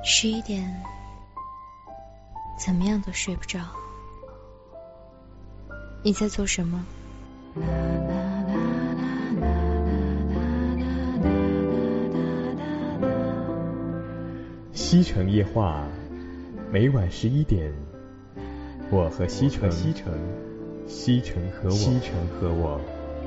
11点，怎么样都睡不着。你在做什么？ 西城夜话，每晚11点，我和西城，西城和我。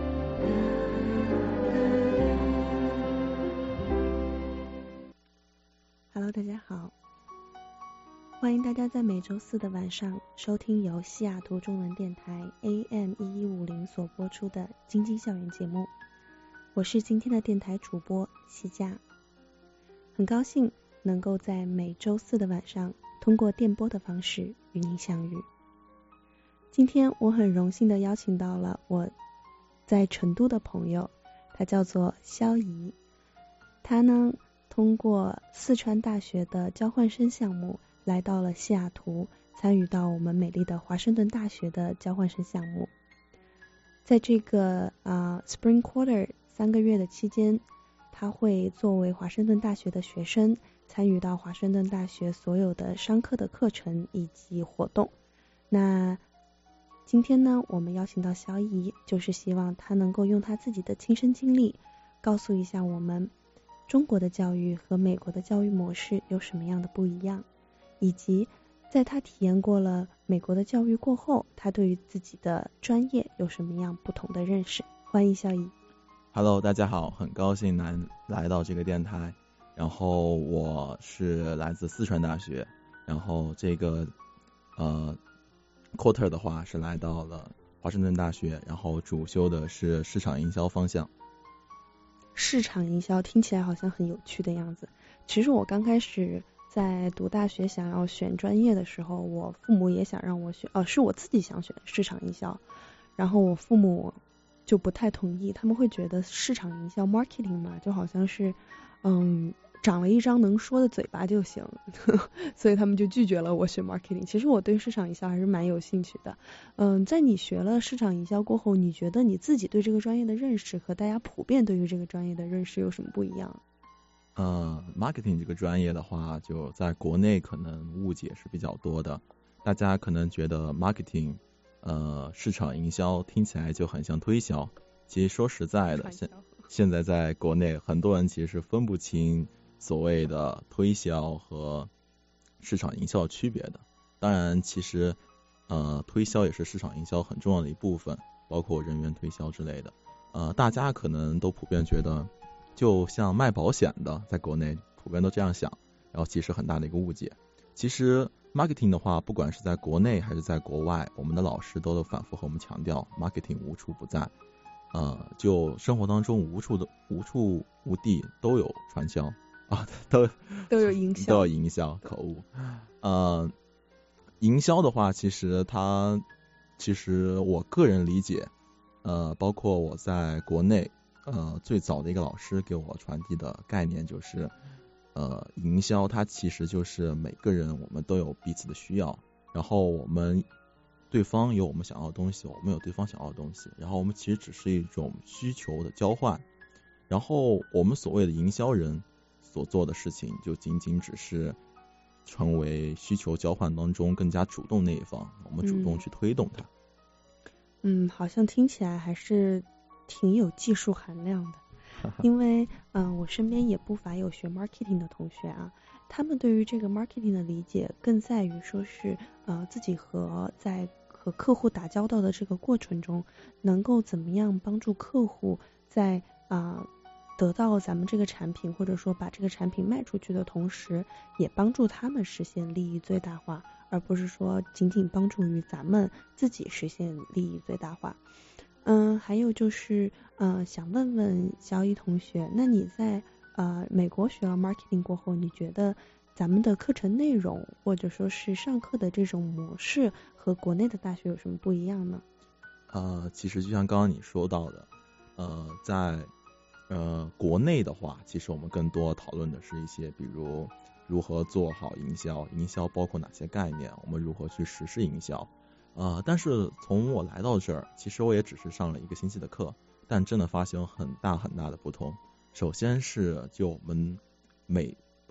Hello， 大家好，欢迎大家在每周四的晚上收听由西雅图中文电台 AM1150 所播出的晶晶校园节目。我是今天的电台主播西佳，很高兴能够在每周四的晚上通过电波的方式与您相遇。今天我很荣幸的邀请到了我在成都的朋友，他叫做肖怡。他呢通过四川大学的交换生项目来到了西雅图，参与到我们美丽的华盛顿大学的交换生项目。在这个Spring Quarter 3个月的期间，他会作为华盛顿大学的学生参与到华盛顿大学所有的商科的课程以及活动。那今天呢，我们邀请到肖怡，就是希望他能够用他自己的亲身经历告诉一下我们中国的教育和美国的教育模式有什么样的不一样，以及在他体验过了美国的教育过后，他对于自己的专业有什么样不同的认识。欢迎肖怡。 Hello， 大家好，很高兴来到这个电台。然后我是来自四川大学，然后这个quarter 的话是来到了华盛顿大学，然后主修的是市场营销方向。 市场营销听起来好像很有趣的样子。其实我刚开始在读大学想要选专业的时候，我父母也想让我选，是我自己想选市场营销，然后我父母就不太同意，他们会觉得市场营销 marketing 嘛，就好像是长了一张能说的嘴巴就行所以他们就拒绝了我学 marketing。 其实我对市场营销还是蛮有兴趣的。在你学了市场营销过后，你觉得你自己对这个专业的认识和大家普遍对于这个专业的认识有什么不一样 ？marketing 这个专业的话，就在国内可能误解是比较多的，大家可能觉得 marketing市场营销听起来就很像推销。其实说实在的，现在在国内很多人其实是分不清所谓的推销和市场营销区别的。当然其实推销也是市场营销很重要的一部分，包括人员推销之类的。大家可能都普遍觉得就像卖保险的，在国内普遍都这样想，然后其实很大的一个误解。其实 marketing 的话，不管是在国内还是在国外，我们的老师都反复和我们强调 marketing 无处不在。就生活当中无处无地都有传销都有营销，口误。营销的话，其实我个人理解，包括我在国内最早的一个老师给我传递的概念就是，营销它其实就是每个人我们都有彼此的需要，然后对方有我们想要的东西，我们有对方想要的东西，然后我们其实只是一种需求的交换，然后我们所谓的营销人所做的事情就仅仅只是成为需求交换当中更加主动那一方，我们主动去推动它。 好像听起来还是挺有技术含量的因为我身边也不乏有学 marketing 的同学啊，他们对于这个 marketing 的理解更在于说是自己在和客户打交道的这个过程中，能够怎么样帮助客户在得到咱们这个产品，或者说把这个产品卖出去的同时，也帮助他们实现利益最大化，而不是说仅仅帮助于咱们自己实现利益最大化。还有就是想问问肖怡同学，那你在美国学了 marketing 过后，你觉得咱们的课程内容或者说是上课的这种模式和国内的大学有什么不一样呢？ 其实就像刚刚你说到的，在国内的话，其实我们更多讨论的是一些比如如何做好营销，营销包括哪些概念，我们如何去实施营销。但是从我来到这儿，其实我也只是上了1个星期的课，但真的发现很大很大的不同。首先是就我们每本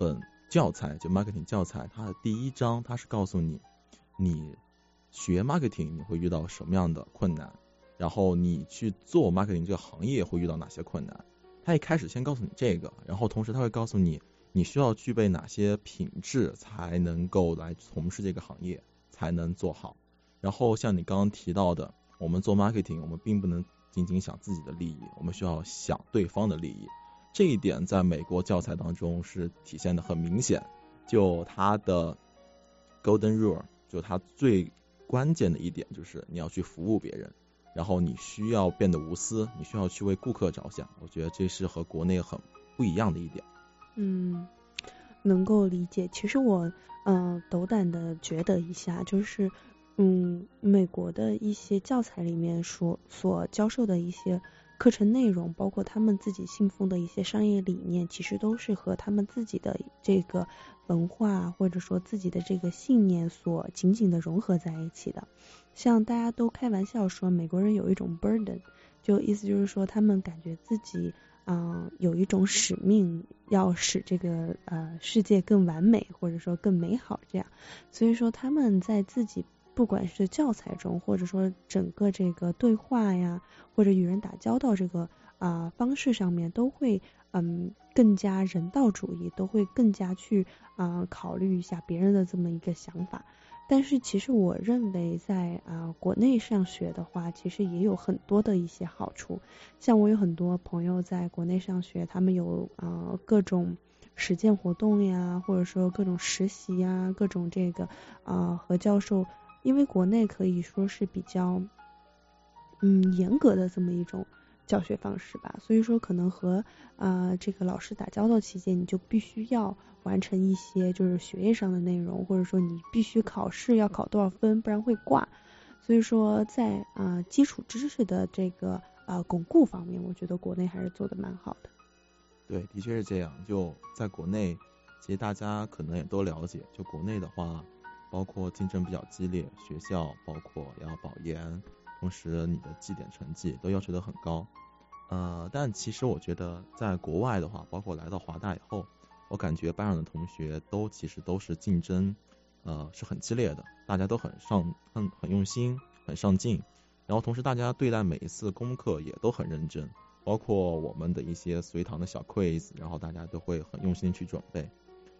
教材，就 marketing 教材，它的第一章它是告诉你，你学 marketing 你会遇到什么样的困难，然后你去做 marketing 这个行业会遇到哪些困难。他一开始先告诉你这个，然后同时他会告诉你你需要具备哪些品质才能够来从事这个行业，才能做好。然后像你刚刚提到的，我们做 marketing 我们并不能仅仅想自己的利益，我们需要想对方的利益。这一点在美国教材当中是体现的很明显，就它的 Golden Rule， 就它最关键的一点就是你要去服务别人，然后你需要变得无私，你需要去为顾客着想。我觉得这是和国内很不一样的一点。 能够理解。其实我斗胆的觉得一下，就是美国的一些教材里面所教授的一些课程内容，包括他们自己信奉的一些商业理念，其实都是和他们自己的这个文化或者说自己的这个信念所紧紧的融合在一起的。像大家都开玩笑说美国人有一种 burden， 就意思就是说他们感觉自己有一种使命，要使这个世界更完美或者说更美好这样。所以说他们在自己不管是教材中，或者说整个这个对话呀，或者与人打交道这个方式上面，都会更加人道主义，都会更加去考虑一下别人的这么一个想法。但是其实我认为在国内上学的话，其实也有很多的一些好处。像我有很多朋友在国内上学，他们有各种实践活动呀，或者说各种实习呀，各种这个和教授，因为国内可以说是比较严格的这么一种教学方式吧，所以说可能和这个老师打交道期间，你就必须要完成一些就是学业上的内容，或者说你必须考试要考多少分，不然会挂。所以说在基础知识的这个巩固方面，我觉得国内还是做得蛮好的。 对，的确是这样。就在国内，其实大家可能也都了解，就国内的话，包括竞争比较激烈，学校包括要保研，同时你的绩点成绩都要求得很高。但其实我觉得在国外的话，包括来到华大以后，我感觉班上的同学其实都是竞争是很激烈的，大家都很用心，很上进，然后同时大家对待每一次功课也都很认真，包括我们的一些随堂的小 quiz， 然后大家都会很用心去准备。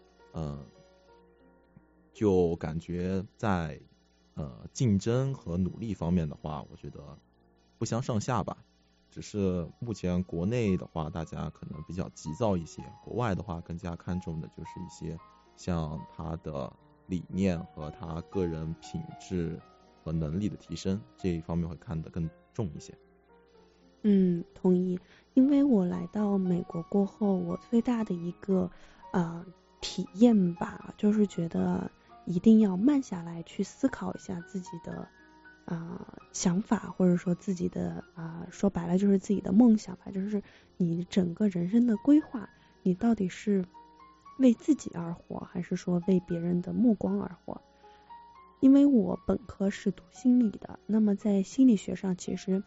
就感觉在竞争和努力方面的话，我觉得不相上下吧。只是目前国内的话，大家可能比较急躁一些，国外的话更加看重的就是一些像他的理念和他个人品质和能力的提升，这一方面会看得更重一些。 同意。因为我来到美国过后，我最大的一个体验吧，就是觉得一定要慢下来去思考一下自己的想法，或者说自己的说白了就是自己的梦想吧，就是你整个人生的规划，你到底是为自己而活，还是说为别人的目光而活？因为我本科是读心理的，那么在心理学上其实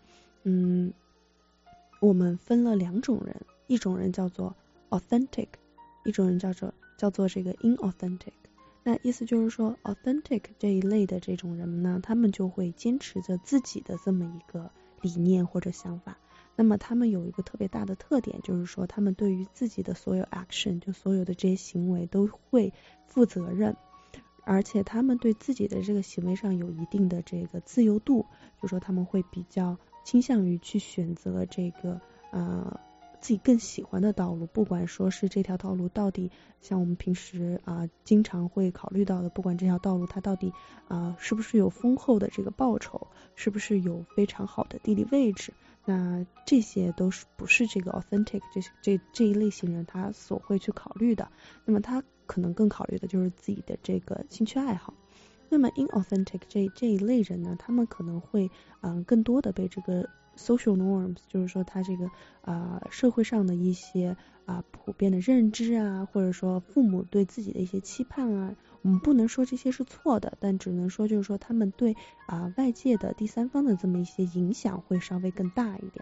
我们分了两种人，一种人叫做 authentic， 一种人叫做这个 inauthentic。那意思就是说 authentic 这一类的这种人呢，他们就会坚持着自己的这么一个理念或者想法。那么他们有一个特别大的特点，就是说他们对于自己的所有 action， 就所有的这些行为都会负责任，而且他们对自己的这个行为上有一定的这个自由度，就是说他们会比较倾向于去选择这个自己更喜欢的道路，不管说是这条道路到底像我们平时经常会考虑到的，不管这条道路它到底是不是有丰厚的这个报酬，是不是有非常好的地理位置，那这些都是不是这个 authentic 这一类型人他所会去考虑的。那么他可能更考虑的就是自己的这个兴趣爱好。那么 inauthentic 这一类人呢，他们可能会更多的被这个social norms， 就是说他这个社会上的一些普遍的认知或者说父母对自己的一些期盼我们不能说这些是错的，但只能说就是说他们对外界的第三方的这么一些影响会稍微更大一点。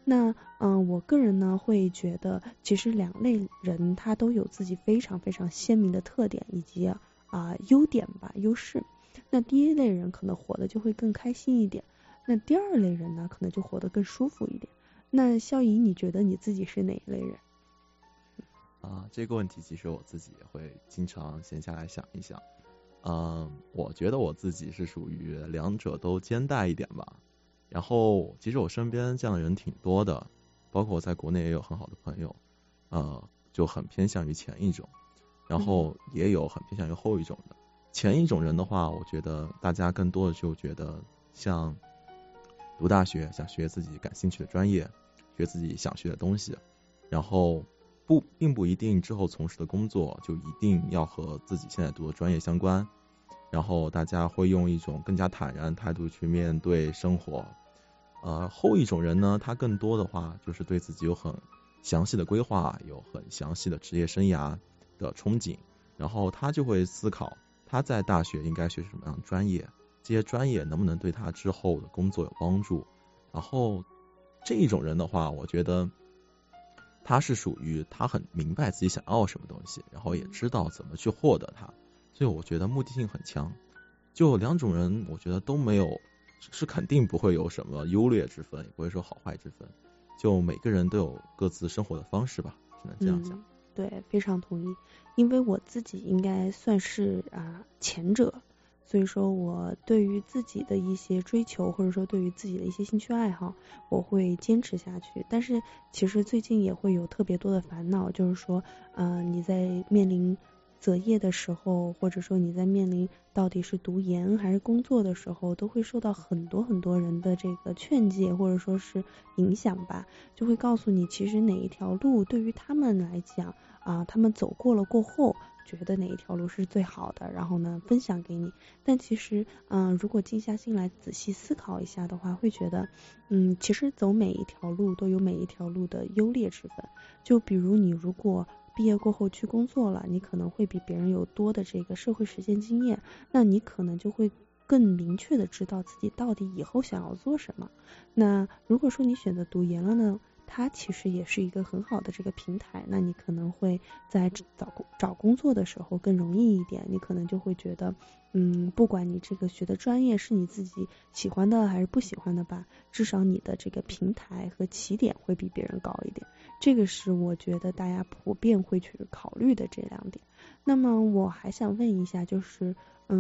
那我个人呢会觉得，其实两类人他都有自己非常非常鲜明的特点以及优点吧，优势。那第一类人可能活得就会更开心一点，那第二类人呢可能就活得更舒服一点。那肖怡，你觉得你自己是哪一类人？ 这个问题其实我自己也会经常闲下来想一想。我觉得我自己是属于两者都兼带一点吧。然后其实我身边这样的人挺多的，包括我在国内也有很好的朋友，就很偏向于前一种，然后也有很偏向于后一种的。前一种人的话，我觉得大家更多的就觉得像读大学，想学自己感兴趣的专业，学自己想学的东西，然后并不一定之后从事的工作就一定要和自己现在读的专业相关，然后大家会用一种更加坦然态度去面对生活。后一种人呢，他更多的话就是对自己有很详细的规划，有很详细的职业生涯的憧憬，然后他就会思考他在大学应该学什么样的专业，这些专业能不能对他之后的工作有帮助。然后这一种人的话，我觉得他是属于他很明白自己想要什么东西，然后也知道怎么去获得它，所以我觉得目的性很强。就两种人我觉得都没有，是肯定不会有什么优劣之分，也不会说好坏之分，就每个人都有各自生活的方式吧，只能这样讲。 对，非常同意。因为我自己应该算是前者，所以说我对于自己的一些追求，或者说对于自己的一些兴趣爱好，我会坚持下去。但是其实最近也会有特别多的烦恼，就是说你在面临择业的时候，或者说你在面临到底是读研还是工作的时候，都会受到很多很多人的这个劝诫或者说是影响吧，就会告诉你其实哪一条路对于他们来讲他们走过了过后觉得哪一条路是最好的，然后呢分享给你。但其实如果静下心来仔细思考一下的话，会觉得其实走每一条路都有每一条路的优劣之分。就比如你如果毕业过后去工作了，你可能会比别人有多的这个社会实践经验，那你可能就会更明确的知道自己到底以后想要做什么。那如果说你选择读研了呢，它其实也是一个很好的这个平台，那你可能会在找工作的时候更容易一点，你可能就会觉得不管你这个学的专业是你自己喜欢的还是不喜欢的吧，至少你的这个平台和起点会比别人高一点，这个是我觉得大家普遍会去考虑的这两点。那么我还想问一下，就是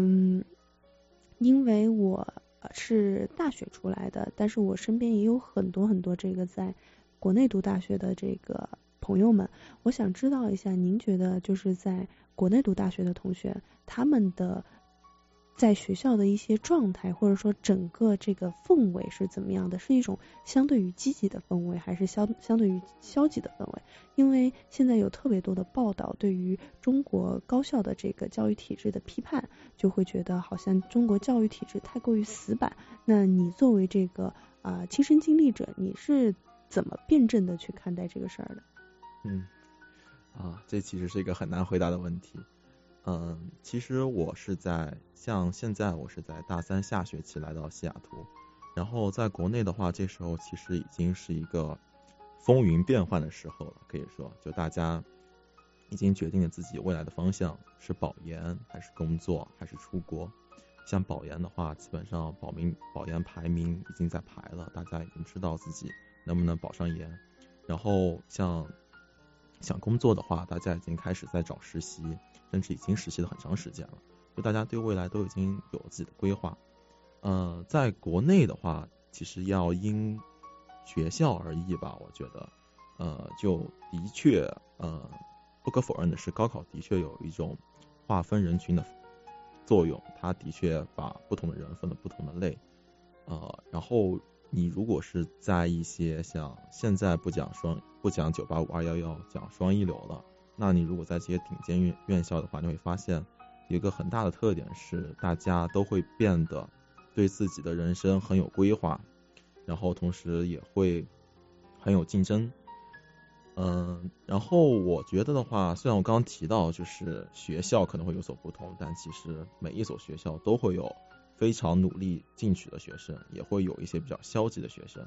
因为我是大学出来的，但是我身边也有很多很多这个在国内读大学的这个朋友们，我想知道一下，您觉得就是在国内读大学的同学，他们的在学校的一些状态，或者说整个这个氛围是怎么样的？是一种相对于积极的氛围，还是相对于消极的氛围？因为现在有特别多的报道对于中国高校的这个教育体制的批判，就会觉得好像中国教育体制太过于死板。那你作为这个亲身经历者，你是怎么辩证的去看待这个事儿的？ 这其实是一个很难回答的问题。其实我是像现在我是在大三下学期来到西雅图，然后在国内的话，这时候其实已经是一个风云变幻的时候了，可以说就大家已经决定了自己未来的方向，是保研还是工作还是出国。像保研的话，基本上保研排名已经在排了，大家已经知道自己能不能保上研。然后想工作的话，大家已经开始在找实习，甚至已经实习了很长时间了，就大家对未来都已经有自己的规划。在国内的话，其实要因学校而异吧，我觉得就的确不可否认的是，高考的确有一种划分人群的作用，它的确把不同的人分了不同的类。然后你如果是在一些像现在不讲985、211，讲双一流了，那你如果在这些顶尖院校的话，你会发现有一个很大的特点是，大家都会变得对自己的人生很有规划，然后同时也会很有竞争。然后我觉得的话，虽然我刚刚提到就是学校可能会有所不同，但其实每一所学校都会有非常努力进取的学生，也会有一些比较消极的学生。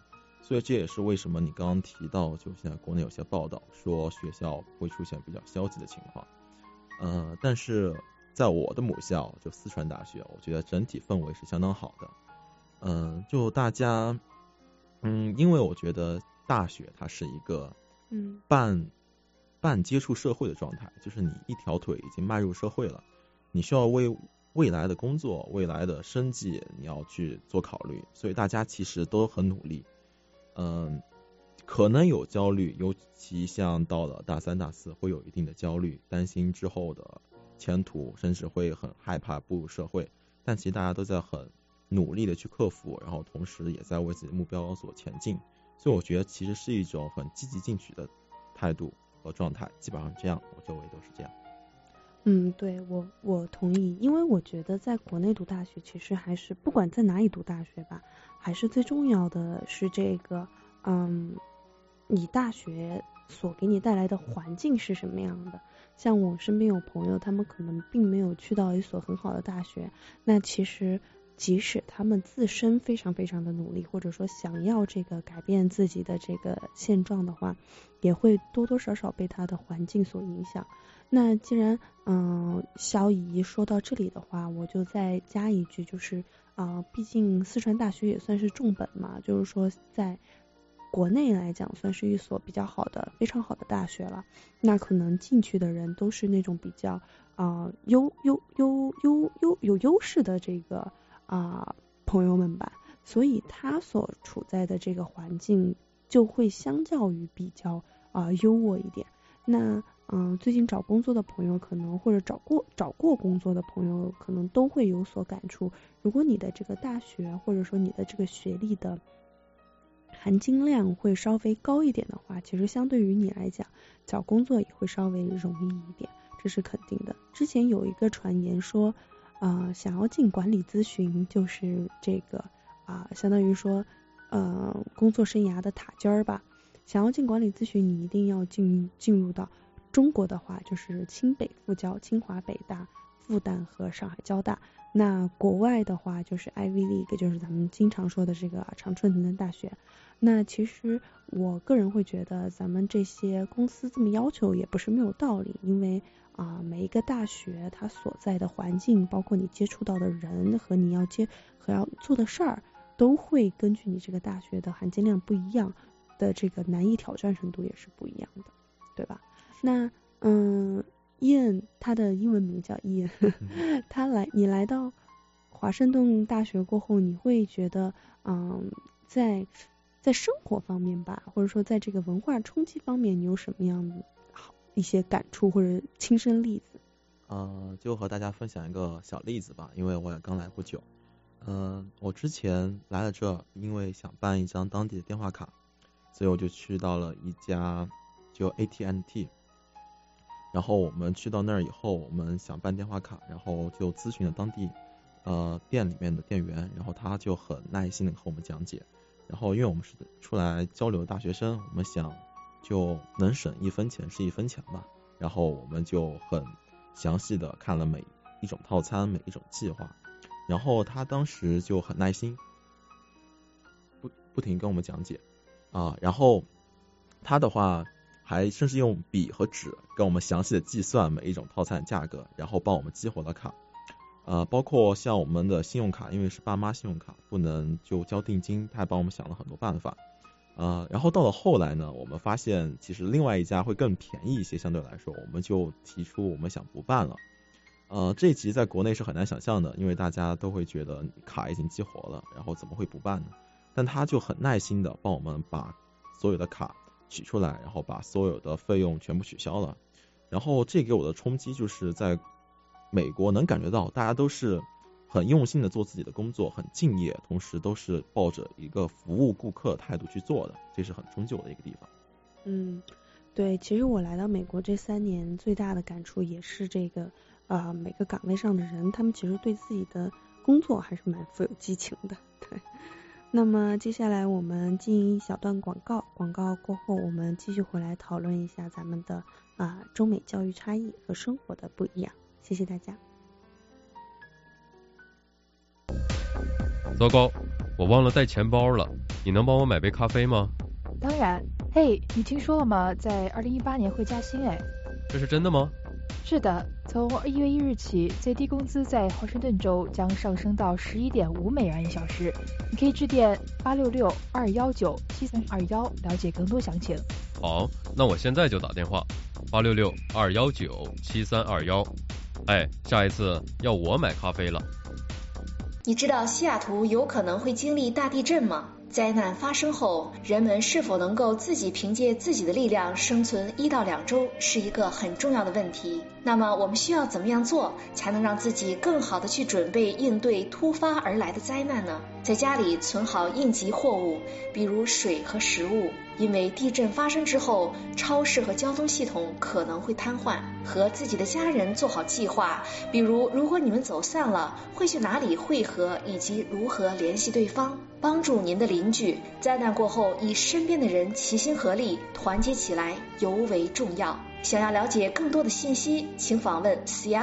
所以这也是为什么你刚刚提到，就现在国内有些报道说学校会出现比较消极的情况。但是在我的母校就四川大学，我觉得整体氛围是相当好的。就大家，因为我觉得大学它是一个半接触社会的状态，就是你一条腿已经迈入社会了，你需要为未来的工作、未来的生计你要去做考虑，所以大家其实都很努力。可能有焦虑，尤其像到了大三大四会有一定的焦虑，担心之后的前途，甚至会很害怕步入社会，但其实大家都在很努力的去克服，然后同时也在为自己的目标所前进，所以我觉得其实是一种很积极进取的态度和状态，基本上这样，我周围都是这样。 对，我同意，因为我觉得在国内读大学，其实还是不管在哪里读大学吧，还是最重要的是这个，你大学所给你带来的环境是什么样的。像我身边有朋友，他们可能并没有去到一所很好的大学，那其实即使他们自身非常非常的努力，或者说想要这个改变自己的这个现状的话，也会多多少少被他的环境所影响。那既然小乙说到这里的话，我就再加一句，就是毕竟四川大学也算是重本嘛，就是说在国内来讲算是一所比较好的非常好的大学了，那可能进去的人都是那种比较有优势的这个朋友们吧，所以他所处在的这个环境就会相较于比较优渥一点。那最近找工作的朋友可能，或者找过工作的朋友可能都会有所感触。如果你的这个大学或者说你的这个学历的含金量会稍微高一点的话，其实相对于你来讲，找工作也会稍微容易一点，这是肯定的。之前有一个传言说想要进管理咨询，就是这个相当于说工作生涯的塔尖儿吧。想要进管理咨询，你一定要进入到中国的话，就是清北复交、清华、北大、复旦和上海交大。那国外的话就是 Ivy League， 就是咱们经常说的这个常春藤的大学。那其实我个人会觉得咱们这些公司这么要求也不是没有道理，因为每一个大学它所在的环境，包括你接触到的人和你要做的事儿，都会根据你这个大学的含金量不一样的这个难易挑战程度也是不一样的，对吧？那Ian 他的英文名叫 Ian 你来到华盛顿大学过后，你会觉得在生活方面吧，或者说在这个文化冲击方面，你有什么样的一些感触或者亲身例子？ 就和大家分享一个小例子吧，因为我也刚来不久。我之前来了这，因为想办一张当地的电话卡，所以我就去到了一家就 AT&T， 然后我们去到那儿以后，我们想办电话卡，然后就咨询了当地店里面的店员，然后他就很耐心的和我们讲解。然后因为我们是出来交流的大学生，我们想就能省一分钱是一分钱吧，然后我们就很详细的看了每一种套餐、每一种计划，然后他当时就很耐心不停跟我们讲解然后他的话还甚至用笔和纸跟我们详细的计算每一种套餐的价格，然后帮我们激活了卡。包括像我们的信用卡，因为是爸妈信用卡，不能就交定金，他还帮我们想了很多办法。然后到了后来呢，我们发现其实另外一家会更便宜一些，相对来说，我们就提出我们想不办了。这其实在国内是很难想象的，因为大家都会觉得卡已经激活了，然后怎么会不办呢？但他就很耐心的帮我们把所有的卡取出来，然后把所有的费用全部取消了。然后这给我的冲击就是在美国能感觉到大家都是很用心的做自己的工作，很敬业，同时都是抱着一个服务顾客的态度去做的，这是很终究的一个地方。 对，其实我来到美国这3年最大的感触也是这个每个岗位上的人，他们其实对自己的工作还是蛮富有激情的。对，那么接下来我们进一小段广告过后，我们继续回来讨论一下咱们的中美教育差异和生活的不一样。谢谢大家。 糟糕， 我忘了带钱包了，你能帮我买杯咖啡吗？ 当然。嘿，你听说了吗？在2018年会加薪哎。 这是真的吗？ 是的，从1月1日起，最低工资在华盛顿州将上升到11.5美元1小时。你可以致电866-219-7321了解更多详情。 好，那我现在就打电话，866-219-7321。哎，下一次要我买咖啡了。 你知道西雅图有可能会经历大地震吗？灾难发生后，人们是否能够自己凭借自己的力量生存1到2周，是一个很重要的问题。那么我们需要怎么样做，才能让自己更好的去准备应对突发而来的灾难呢？在家里存好应急货物，比如水和食物，因为地震发生之后，超市和交通系统可能会瘫痪。和自己的家人做好计划，比如如果你们走散了，会去哪里汇合，以及如何联系对方。帮助您的邻居，灾难过后与身边的人齐心合力，团结起来尤为重要。想要了解更多的信息，请访问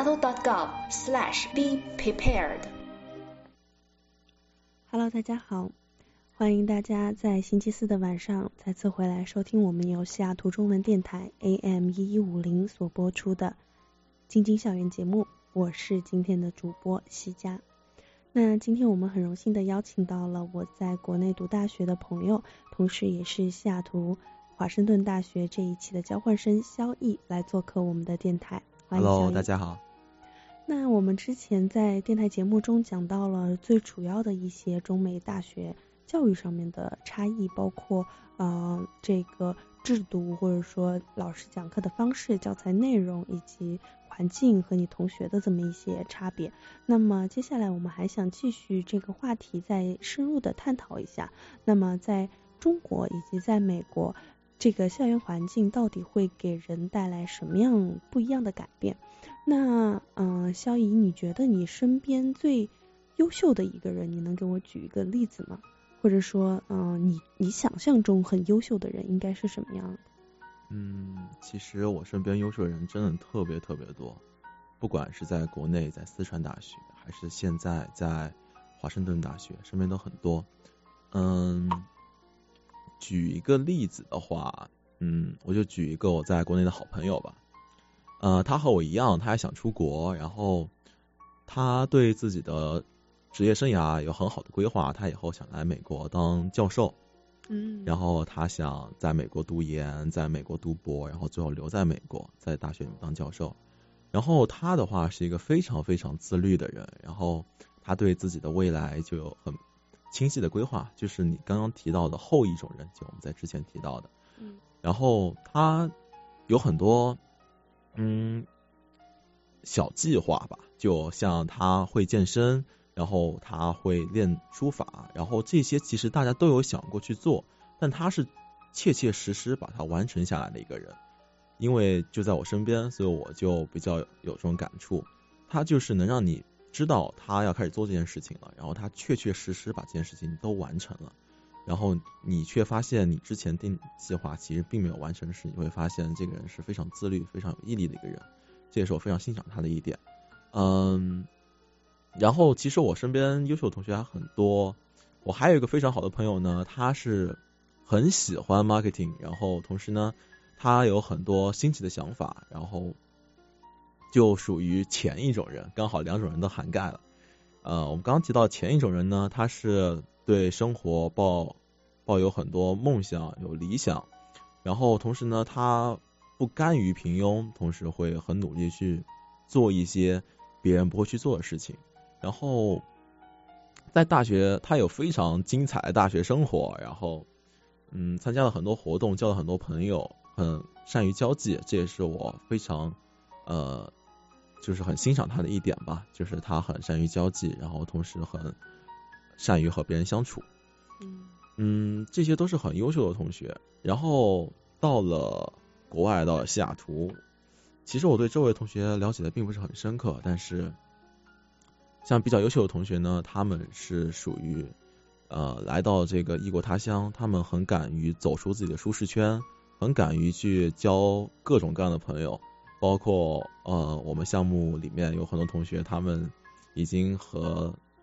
seattle.gov/be-prepared。Hello， 大家好，欢迎大家在星期四的晚上再次回来收听我们由西雅图中文电台 AM1150 所播出的晶晶校园节目，我是今天的主播西佳。那今天我们很荣幸的邀请到了我在国内读大学的朋友，同时也是西雅图华盛顿大学这一期的交换生萧毅来做客我们的电台。欢迎萧毅。 Hello， 大家好。 那我们之前在电台节目中讲到了最主要的一些中美大学教育上面的差异，包括这个制度或者说老师讲课的方式、教材内容以及环境和你同学的这么一些差别。那么接下来我们还想继续这个话题再深入的探讨一下，那么在中国以及在美国这个校园环境到底会给人带来什么样不一样的改变。那萧怡，你觉得你身边最优秀的一个人，你能给我举一个例子吗？或者说你想象中很优秀的人应该是什么样的？ 其实我身边优秀的人真的特别特别多，不管是在国内在四川大学，还是现在在华盛顿大学，身边都很多。举一个例子的话，我就举一个我在国内的好朋友吧。他和我一样，他也想出国，然后他对自己的职业生涯有很好的规划，他以后想来美国当教授。然后他想在美国读研，在美国读博，然后最后留在美国，在大学里面当教授。然后他的话是一个非常非常自律的人，然后他对自己的未来就有很清晰的规划，就是你刚刚提到的后一种人，就我们在之前提到的。然后他有很多小计划吧，就像他会健身，然后他会练书法，然后这些其实大家都有想过去做，但他是切切实实把它完成下来的一个人。因为就在我身边，所以我就比较有这种感触。他就是能让你知道他要开始做这件事情了，然后他确确实实把这件事情都完成了，然后你却发现你之前定计划其实并没有完成时，你会发现这个人是非常自律非常有毅力的一个人，这也是我非常欣赏他的一点。然后其实我身边优秀的同学还很多，我还有一个非常好的朋友呢，他是很喜欢 marketing， 然后同时呢他有很多新奇的想法，然后就属于前一种人，刚好两种人都涵盖了。我们刚刚提到前一种人呢，他是对生活抱有很多梦想，有理想，然后同时呢他不甘于平庸，同时会很努力去做一些别人不会去做的事情。然后在大学他有非常精彩的大学生活，然后参加了很多活动，交了很多朋友，很善于交际，这也是我非常就是很欣赏他的一点吧，就是他很善于交际，然后同时很善于和别人相处。这些都是很优秀的同学。然后到了国外，到了西雅图，其实我对这位同学了解的并不是很深刻，但是像比较优秀的同学呢，他们是属于来到这个异国他乡，他们很敢于走出自己的舒适圈，很敢于去交各种各样的朋友，包括我们项目里面有很多同学，他们已经和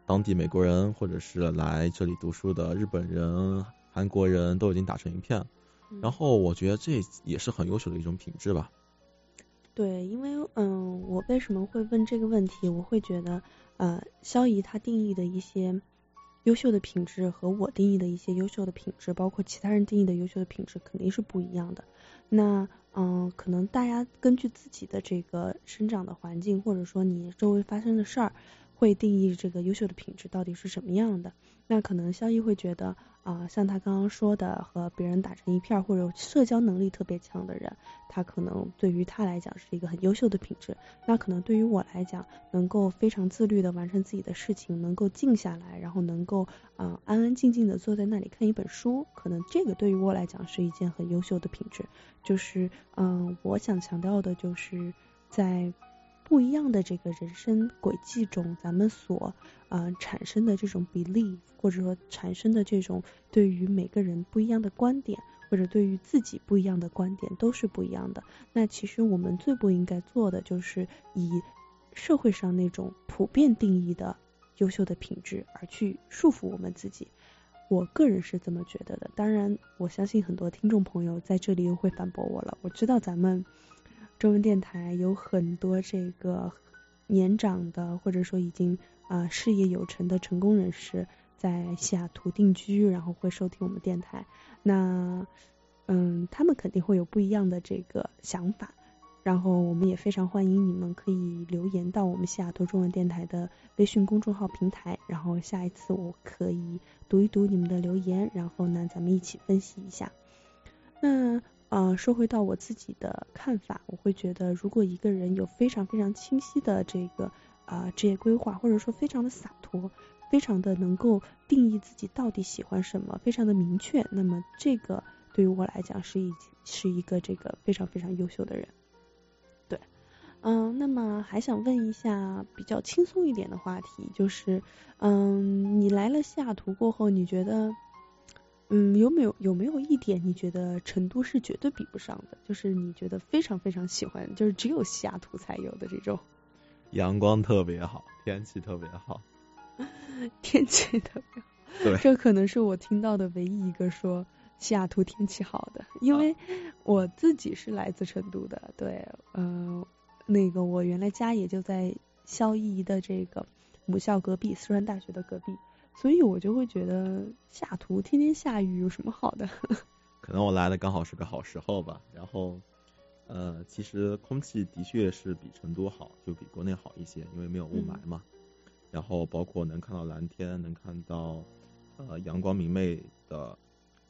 当地美国人或者是来这里读书的日本人、韩国人都已经打成一片，然后我觉得这也是很优秀的一种品质吧。 对，因为我为什么会问这个问题？我会觉得肖怡他定义的一些优秀的品质和我定义的一些优秀的品质，包括其他人定义的优秀的品质肯定是不一样的。那可能大家根据自己的这个生长的环境，或者说你周围发生的事儿，会定义这个优秀的品质到底是什么样的。那可能肖怡会觉得像他刚刚说的，和别人打成一片或者社交能力特别强的人，他可能对于他来讲是一个很优秀的品质。那可能对于我来讲，能够非常自律的完成自己的事情，能够静下来，然后能够安安静静的坐在那里看一本书，可能这个对于我来讲是一件很优秀的品质。就是我想强调的就是在不一样的这个人生轨迹中，咱们所产生的这种belief，或者说产生的这种对于每个人不一样的观点，或者对于自己不一样的观点都是不一样的。那其实我们最不应该做的就是以社会上那种普遍定义的优秀的品质而去束缚我们自己。我个人是这么觉得的，当然我相信很多听众朋友在这里又会反驳我了。我知道咱们中文电台有很多这个年长的，或者说已经事业有成的成功人士在西雅图定居，然后会收听我们电台。那他们肯定会有不一样的这个想法，然后我们也非常欢迎你们可以留言到我们西雅图中文电台的微信公众号平台，然后下一次我可以读一读你们的留言，然后呢咱们一起分析一下。那说回到我自己的看法，我会觉得如果一个人有非常非常清晰的这个职业规划，或者说非常的洒脱，非常的能够定义自己到底喜欢什么，非常的明确，那么这个对于我来讲是一个这个非常非常优秀的人。对，那么还想问一下比较轻松一点的话题，就是你来了西雅图过后，你觉得有没有一点你觉得成都是绝对比不上的，就是你觉得非常非常喜欢，就是只有西雅图才有的这种？ 阳光特别好，天气特别好。 天气特别好， 对， 这可能是我听到的唯一一个说西雅图天气好的，因为我自己是来自成都的。对，那个我原来家也就在肖怡的这个母校隔壁，四川大学的隔壁，所以我就会觉得西雅图天天下雨有什么好的？ 可能我来的刚好是个好时候吧。然后其实空气的确是比成都好，就比国内好一些，因为没有雾霾嘛。然后包括能看到蓝天，能看到阳光明媚的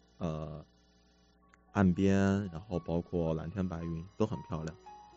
岸边，然后包括蓝天白云都很漂亮。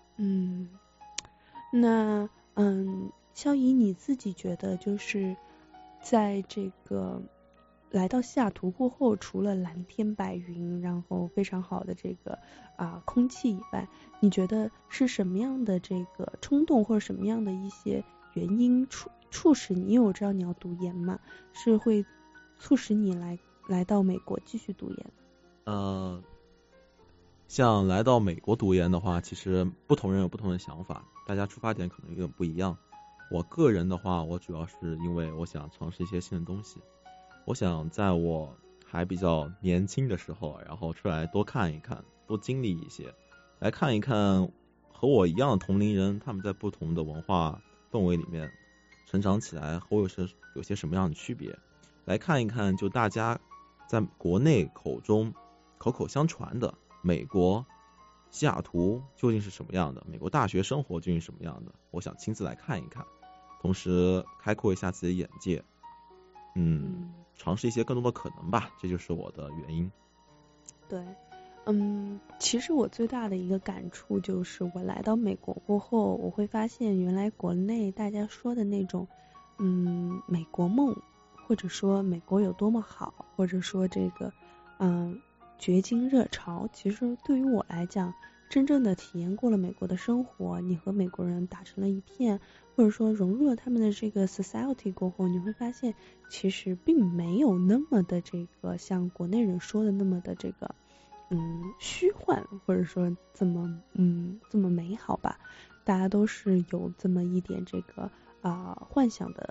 那肖怡你自己觉得就是在这个来到西雅图过后，除了蓝天白云，然后非常好的这个空气以外，你觉得是什么样的这个冲动或者什么样的一些原因促使你，因为我知道你要读研嘛，是会促使你来到美国继续读研？ 像来到美国读研的话，其实不同人有不同的想法，大家出发点可能有点不一样。我个人的话，我主要是因为我想尝试一些新的东西，我想在我还比较年轻的时候，然后出来多看一看，多经历一些，来看一看和我一样的同龄人，他们在不同的文化氛围里面成长起来和我有些什么样的区别，来看一看就大家在国内口中口口相传的美国西雅图究竟是什么样的，美国大学生活究竟是什么样的，我想亲自来看一看，同时开阔一下自己的眼界，尝试一些更多的可能吧，这就是我的原因。 对，其实我最大的一个感触就是我来到美国过后，我会发现原来国内大家说的那种美国梦，或者说美国有多么好，或者说这个掘金热潮，其实对于我来讲，真正的体验过了美国的生活，你和美国人打成了一片，或者说融入了他们的这个 society 过后，你会发现其实并没有那么的这个像国内人说的那么的这个虚幻，或者说这么美好吧。大家都是有这么一点这个幻想的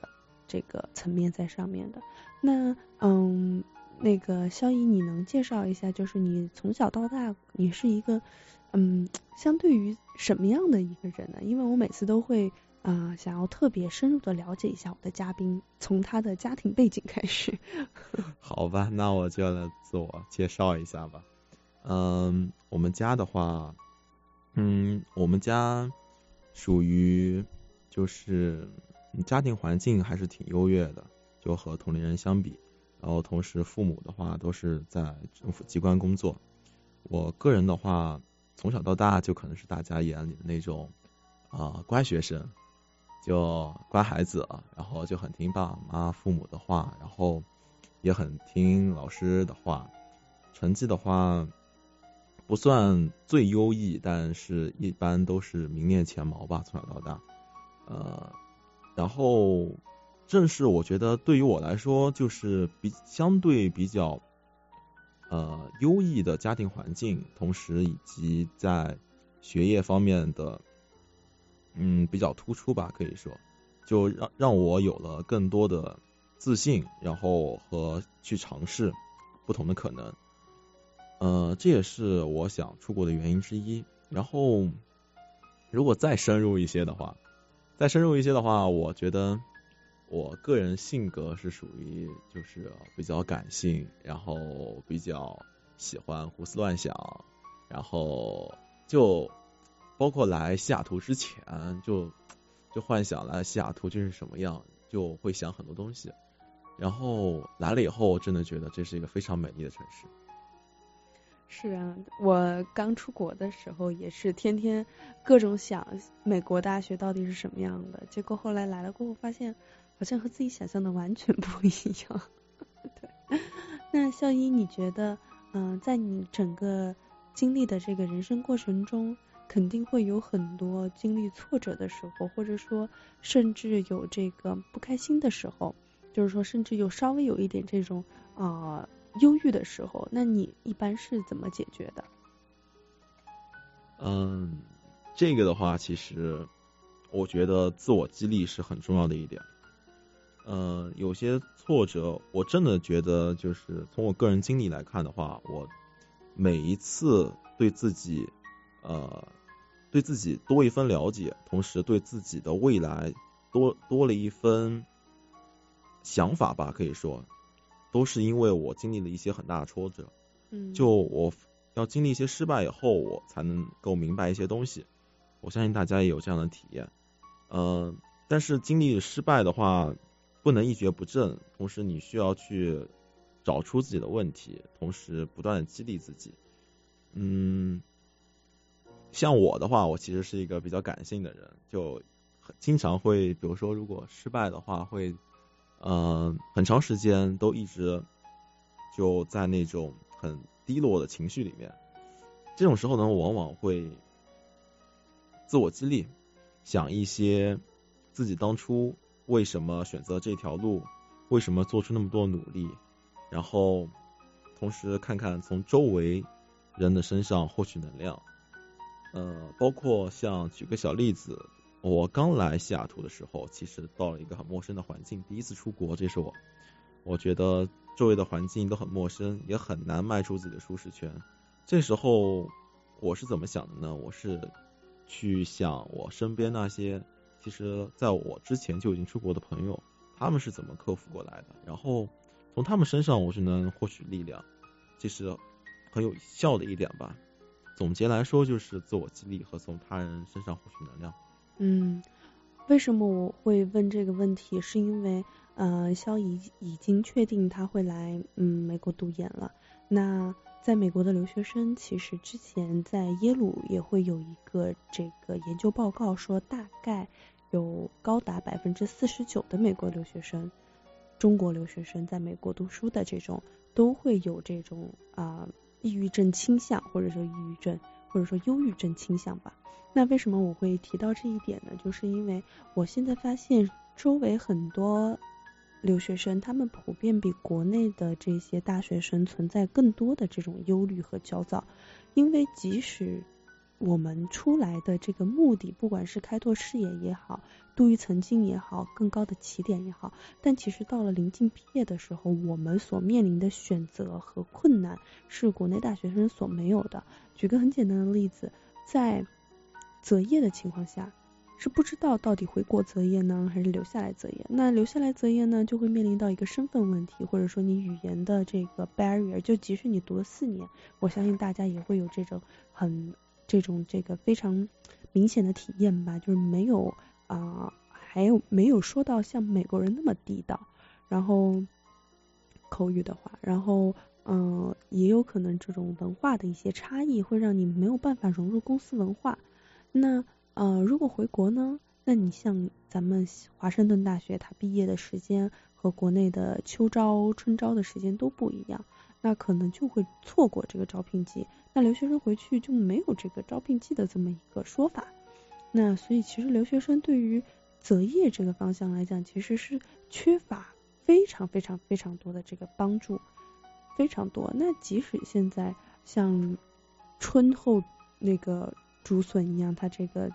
这个层面在上面的。那那个肖怡，你能介绍一下，就是你从小到大你是一个相对于什么样的一个人呢？因为我每次都会想要特别深入的了解一下我的嘉宾，从他的家庭背景开始。 好吧，那我就来自我介绍一下吧。我们家的话，我们家属于就是家庭环境还是挺优越的，就和同龄人相比。然后同时父母的话都是在政府机关工作。我个人的话，从小到大就可能是大家眼里的那种乖学生，就乖孩子，然后就很听爸爸妈妈父母的话，然后也很听老师的话。成绩的话不算最优异，但是一般都是名列前茅吧，从小到大。然后正是我觉得对于我来说，就是相对比较优异的家庭环境，同时以及在学业方面的比较突出吧，可以说就让我有了更多的自信，然后和去尝试不同的可能。这也是我想出国的原因之一。然后如果再深入一些的话，我觉得我个人性格是属于就是比较感性，然后比较喜欢胡思乱想，然后就包括来西雅图之前就幻想来西雅图就是什么样，就会想很多东西。然后来了以后，真的觉得这是一个非常美丽的城市。 是啊，我刚出国的时候也是天天各种想美国大学到底是什么样的，结果后来来了过后发现好像和自己想象的完全不一样。对，那肖一，你觉得在你整个经历的这个人生过程中，肯定会有很多经历挫折的时候，或者说甚至有这个不开心的时候，就是说甚至有稍微有一点这种忧郁的时候，那你一般是怎么解决的？ 这个的话，其实我觉得自我激励是很重要的一点。有些挫折，我真的觉得就是从我个人经历来看的话，我每一次对自己多一分了解，同时对自己的未来多了一分想法吧，可以说都是因为我经历了一些很大的挫折。就我要经历一些失败以后，我才能够明白一些东西。我相信大家也有这样的体验。但是经历失败的话，不能一蹶不振，同时你需要去找出自己的问题，同时不断的激励自己。像我的话，我其实是一个比较感性的人，就经常会，比如说如果失败的话，会很长时间都一直就在那种很低落的情绪里面。这种时候呢，我往往会自我激励，想一些自己当初为什么选择这条路，为什么做出那么多努力，然后同时看看从周围人的身上获取能量。包括像举个小例子，我刚来西雅图的时候，其实到了一个很陌生的环境，第一次出国，这是我觉得周围的环境都很陌生，也很难迈出自己的舒适圈。这时候我是怎么想的呢？我是去想我身边那些其实在我之前就已经出国的朋友，他们是怎么克服过来的，然后从他们身上我是能获取力量，这是很有效的一点吧。总结来说就是自我激励和从他人身上获取能量。 为什么我会问这个问题，是因为肖已经确定他会来美国读研了。那在美国的留学生，其实之前在耶鲁也会有一个这个研究报告说，大概有高达49%的美国留学生，中国留学生在美国读书的这种都会有这种抑郁症倾向，或者说抑郁症，或者说忧郁症倾向吧。那为什么我会提到这一点呢？就是因为我现在发现周围很多留学生，他们普遍比国内的这些大学生存在更多的这种忧虑和焦躁。因为即使我们出来的这个目的，不管是开拓视野也好，度于曾经也好，更高的起点也好，但其实到了临近毕业的时候，我们所面临的选择和困难是国内大学生所没有的。举个很简单的例子，在择业的情况下，是不知道到底回国择业呢，还是留下来择业。那留下来择业呢，就会面临到一个身份问题，或者说你语言的这个 barrier， 就即使你读了4年，我相信大家也会有这种非常明显的体验吧，就是没有没有说到像美国人那么地道，然后口语的话，然后也有可能这种文化的一些差异会让你没有办法融入公司文化。那如果回国呢，那你像咱们华盛顿大学，它毕业的时间和国内的秋招春招的时间都不一样，那可能就会错过这个招聘季，那留学生回去就没有这个招聘季的这么一个说法。那所以其实留学生对于择业这个方向来讲，其实是缺乏非常非常非常多的这个帮助，非常多。那即使现在像春后那个竹笋一样，它这个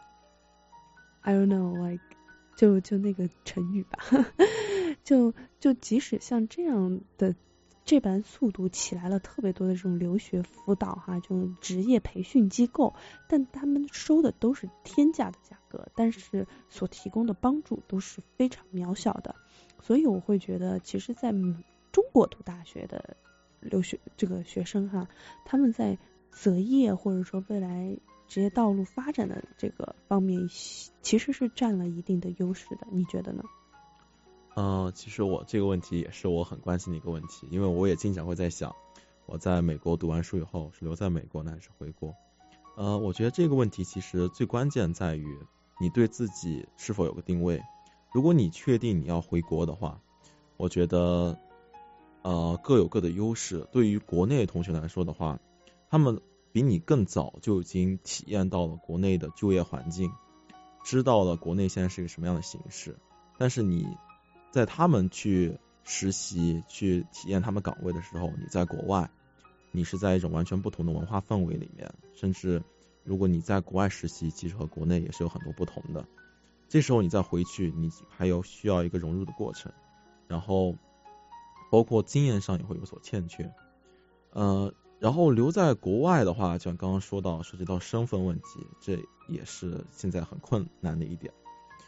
I don't know like 就那个成语吧就即使像这样的这般速度起来了特别多的这种留学辅导这种职业培训机构，但他们收的都是天价的价格，但是所提供的帮助都是非常渺小的。所以我会觉得其实在中国读大学的留学这个学生他们在择业或者说未来职业道路发展的这个方面其实是占了一定的优势的，你觉得呢？ 其实我这个问题也是我很关心的一个问题，因为我也经常会在想，我在美国读完书以后是留在美国呢还是回国。我觉得这个问题其实最关键在于你对自己是否有个定位。如果你确定你要回国的话，我觉得各有各的优势。对于国内同学来说的话，他们比你更早就已经体验到了国内的就业环境，知道了国内现在是一个什么样的形式，但是你在他们去实习去体验他们岗位的时候，你在国外，你是在一种完全不同的文化氛围里面，甚至如果你在国外实习，其实和国内也是有很多不同的。这时候你再回去，你还有需要一个融入的过程，然后包括经验上也会有所欠缺。然后留在国外的话，就像刚刚说到涉及到身份问题，这也是现在很困难的一点。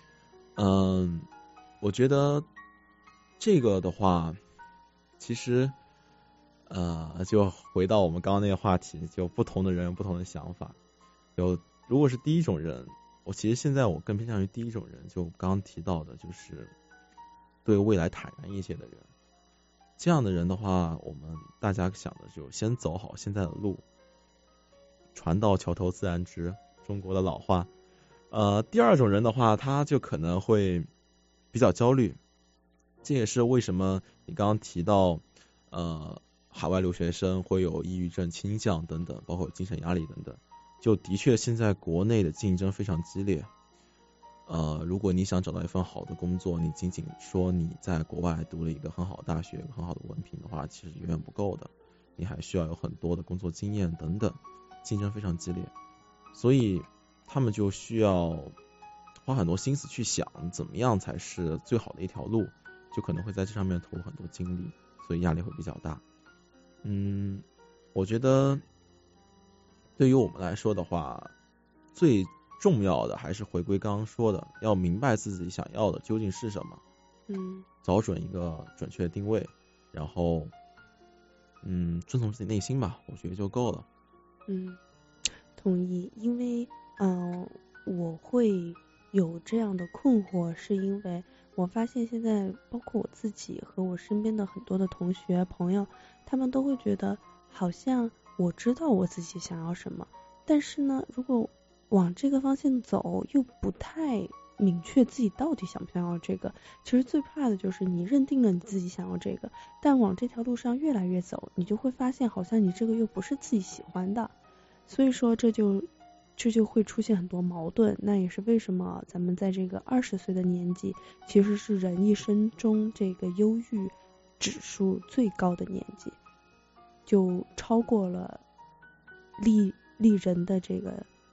我觉得这个的话，其实就回到我们刚刚那个话题，就不同的人有不同的想法。如果是第一种人，其实现在我更偏向于第一种人，就刚刚提到的，就是对未来坦然一些的人。这样的人的话，我们大家想的就先走好现在的路，船到桥头自然直，中国的老话。第二种人的话，他就可能会比较焦虑，这也是为什么你刚刚提到海外留学生会有抑郁症倾向等等，包括精神压力等等。就的确现在国内的竞争非常激烈，如果你想找到一份好的工作，你仅仅说你在国外读了一个很好的大学，很好的文凭的话，其实远远不够的，你还需要有很多的工作经验等等，竞争非常激烈，所以他们就需要花很多心思去想怎么样才是最好的一条路，就可能会在这上面投入很多精力，所以压力会比较大。我觉得对于我们来说的话，最重要的还是回归刚刚说的，要明白自己想要的究竟是什么，找准一个准确的定位，然后遵从自己内心吧，我觉得就够了。 同意。因为我会有这样的困惑，是因为我发现现在包括我自己和我身边的很多的同学朋友，他们都会觉得好像我知道我自己想要什么，但是呢如果往这个方向走又不太明确自己到底想不想要这个。其实最怕的就是你认定了你自己想要这个，但往这条路上越来越走，你就会发现好像你这个又不是自己喜欢的，所以说这就会出现很多矛盾。那也是为什么咱们在这个20岁的年纪，其实是人一生中这个忧郁指数最高的年纪，就超过了历人的这个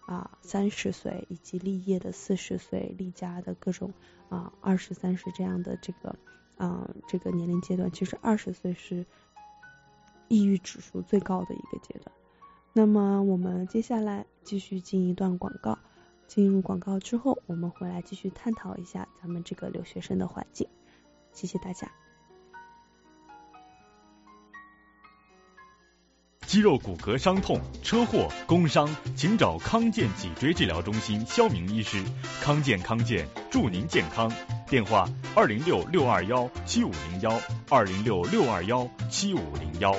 30岁以及立业的40岁，例假的各种20、30这样的这个年龄阶段，其实20岁是抑郁指数最高的一个阶段。那么我们接下来继续进一段广告，进入广告之后，我们回来继续探讨一下咱们这个留学生的环境。谢谢大家。 肌肉骨骼伤痛、车祸、工伤，请找康健脊椎治疗中心肖明医师。康健祝您健康。电话206-621-7501 206-621-7501。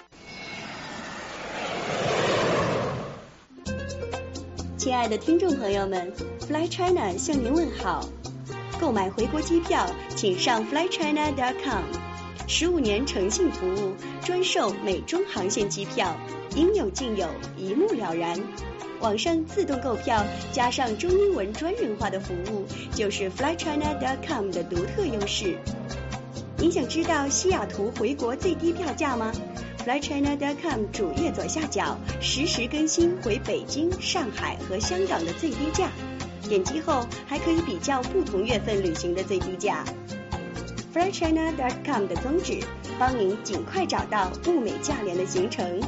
亲爱的听众朋友们 ，Fly China 向您问好。购买回国机票，请上 flychina.com。15年诚信服务，专售美中航线机票，应有尽有，一目了然。网上自动购票加上中英文专人化的服务，就是 flychina.com 的独特优势。您想知道西雅图回国最低票价吗？flychina.com 主页左下角实时更新回北京、上海和香港的最低价，点击后还可以比较不同月份旅行的最低价。flychina.com 的宗旨，帮您尽快找到物美价廉的行程。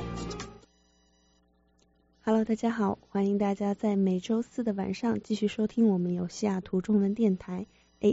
Hello， 大家好，欢迎大家在每周四的晚上继续收听我们由西雅图中文电台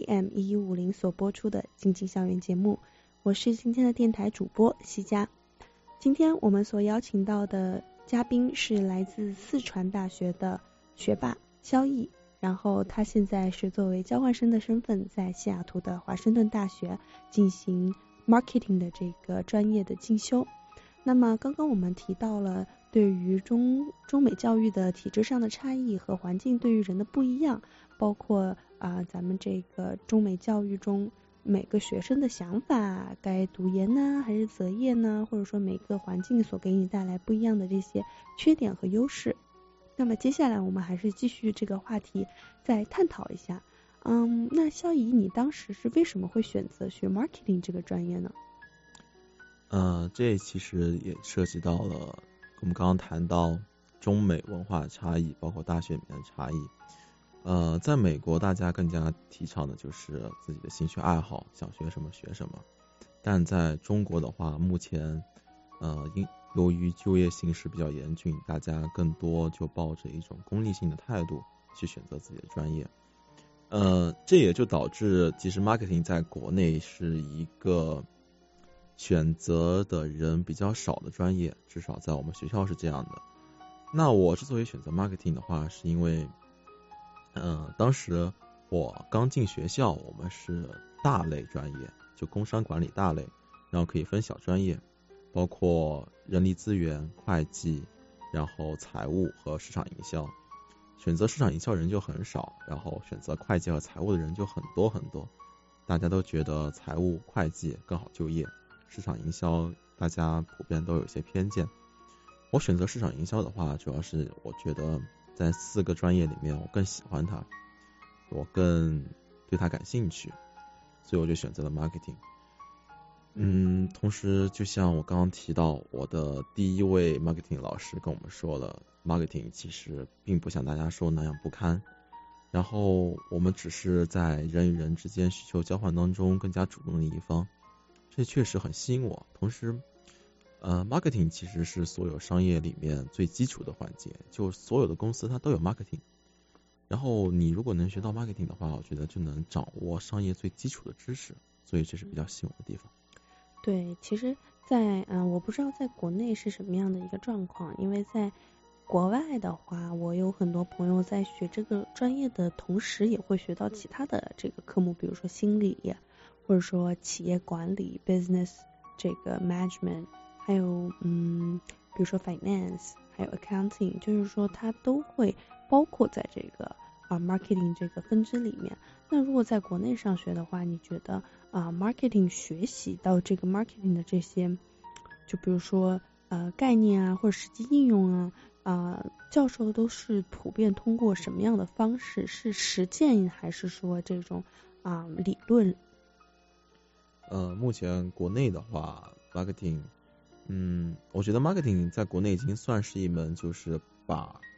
AM1150 所播出的经济校园节目，我是今天的电台主播西佳。今天我们所邀请到的嘉宾是来自四川大学的学霸肖毅，然后他现在是作为交换生的身份在西雅图的华盛顿大学进行 marketing 的这个专业的进修。那么刚刚我们提到了对于中美教育的体制上的差异和环境对于人的不一样，包括咱们这个中美教育中每个学生的想法，该读研呢还是择业呢，或者说每个环境所给你带来不一样的这些缺点和优势。那么接下来我们还是继续这个话题再探讨一下。那肖怡，你当时是为什么会选择学 marketing 这个专业呢？ 这其实也涉及到了我们刚刚谈到中美文化差异，包括大学里面的差异。在美国大家更加提倡的就是自己的兴趣爱好，想学什么学什么。但在中国的话，目前由于就业形势比较严峻，大家更多就抱着一种功利性的态度去选择自己的专业。这也就导致其实 marketing 在国内是一个选择的人比较少的专业，至少在我们学校是这样的。那我之所以选择 marketing 的话，是因为当时我刚进学校，我们是大类专业，就工商管理大类，然后可以分小专业，包括人力资源、会计，然后财务和市场营销。选择市场营销人就很少，然后选择会计和财务的人就很多很多。大家都觉得财务、会计更好就业，市场营销大家普遍都有一些偏见。我选择市场营销的话，主要是我觉得在4个专业里面我更喜欢它，我更对它感兴趣，所以我就选择了 marketing。同时就像我刚刚提到，我的第一位 marketing 老师跟我们说了， marketing 其实并不像大家说那样不堪，然后我们只是在人与人之间需求交换当中更加主动的一方，这确实很吸引我。同时marketing 其实是所有商业里面最基础的环节，就所有的公司它都有 marketing， 然后你如果能学到 marketing 的话，我觉得就能掌握商业最基础的知识，所以这是比较吸引我的地方。 对，其实在我不知道在国内是什么样的一个状况，因为在国外的话，我有很多朋友在学这个专业的同时也会学到其他的这个科目，比如说心理，或者说企业管理 business 这个 management， 还有比如说 finance， 还有 accounting， 就是说它都会包括在这个marketing 这个分支里面。那如果在国内上学的话，你觉得marketing 学习到这个 marketing 的这些，就比如说概念或者实际应用教授都是普遍通过什么样的方式？是实践还是说这种理论？ 目前国内的话 marketing， 我觉得 marketing 在国内已经算是一门就是把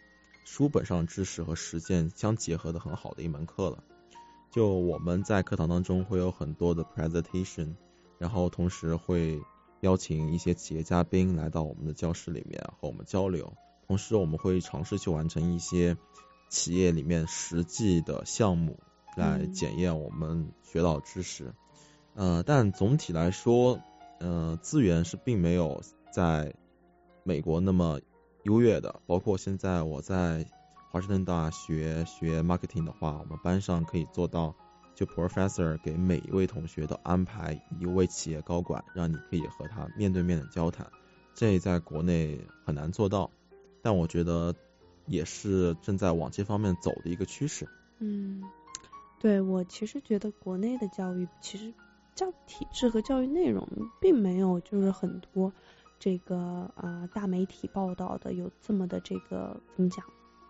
书本上知识和实践相结合的很好的一门课了。就我们在课堂当中会有很多的 presentation， 然后同时会邀请一些企业嘉宾来到我们的教室里面和我们交流，同时我们会尝试去完成一些企业里面实际的项目来检验我们学到知识。但总体来说资源是并没有在美国那么优越的，包括现在我在华盛顿大学学 marketing 的话，我们班上可以做到就 professor 给每一位同学都安排一位企业高管，让你可以和他面对面的交谈，这在国内很难做到，但我觉得也是正在往这方面走的一个趋势。 对，我其实觉得国内的教育其实教育体制和教育内容并没有就是很多这个大媒体报道的有这么的这个怎么讲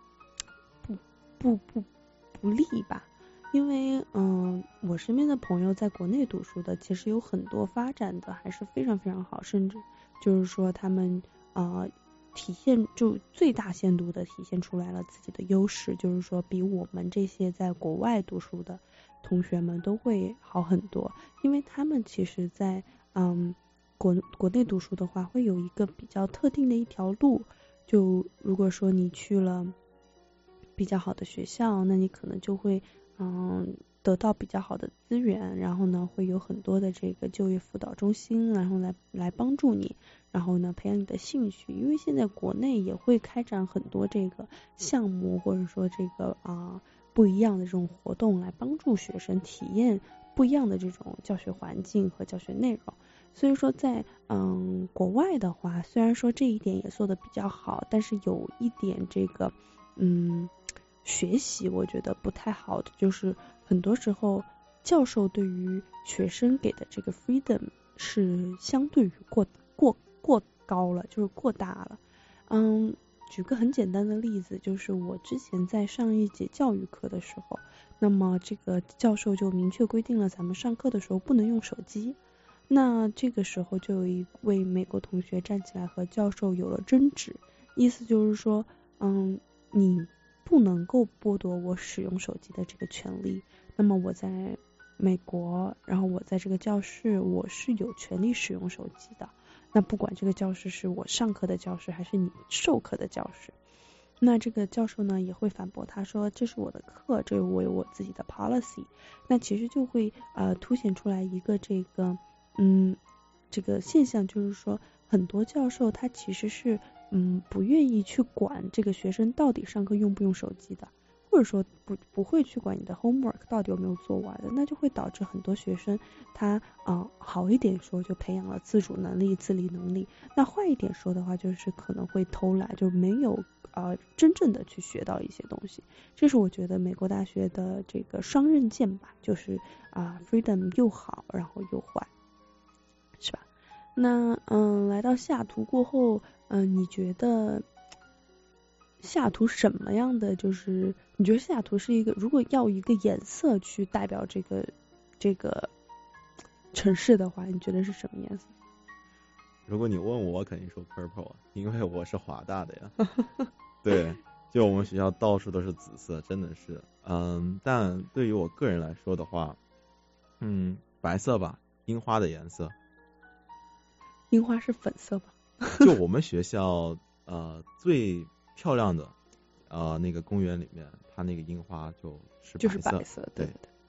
不利吧。因为我身边的朋友在国内读书的其实有很多发展的还是非常非常好，甚至就是说他们体现就最大限度的体现出来了自己的优势，就是说比我们这些在国外读书的同学们都会好很多。因为他们其实在国内读书的话会有一个比较特定的一条路，就如果说你去了比较好的学校，那你可能就会得到比较好的资源，然后呢会有很多的这个就业辅导中心，然后来帮助你，然后呢培养你的兴趣。因为现在国内也会开展很多这个项目，或者说这个不一样的这种活动，来帮助学生体验不一样的这种教学环境和教学内容。所以说在国外的话，虽然说这一点也做得比较好，但是有一点这个学习我觉得不太好的，就是很多时候教授对于学生给的这个 freedom 是相对于过高了，就是过大了。举个很简单的例子，就是我之前在上一节教育课的时候，那么这个教授就明确规定了咱们上课的时候不能用手机。那这个时候就有一位美国同学站起来和教授有了争执，意思就是说你不能够剥夺我使用手机的这个权利。那么我在美国，然后我在这个教室，我是有权利使用手机的。那不管这个教室是我上课的教室还是你授课的教室，那这个教授呢也会反驳他说这是我的课，这我有我自己的 policy。那其实就会凸显出来一个这个现象，就是说很多教授他其实是不愿意去管这个学生到底上课用不用手机的，或者说不会去管你的 homework 到底有没有做完的，那就会导致很多学生他好一点说就培养了自主能力、自理能力，那坏一点说的话就是可能会偷懒，就没有真正的去学到一些东西。这是我觉得美国大学的这个双刃剑吧，就是freedom 又好然后又坏，是吧？那来到西雅图过后，你觉得西雅图什么样的，就是你觉得西雅图是一个，如果要一个颜色去代表这个城市的话，你觉得是什么颜色？ 如果你问我肯定说 purple， 因为我是华大的呀。对，就我们学校到处都是紫色，真的是但对于我个人来说的话白色吧，樱花的颜色。 樱花是粉色吧？ 就我们学校最漂亮的那个公园里面，它那个樱花就是白色。对。